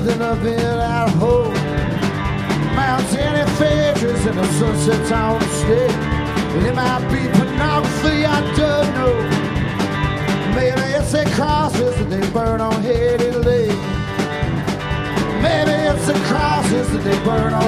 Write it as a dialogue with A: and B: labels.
A: nothing up in that hole. Mountain phaedrus and the sunsets on the stage. And it might be pornography, I don't know. Maybe it's the crosses that they burn on Haiti Lake. Maybe it's the crosses that they burn on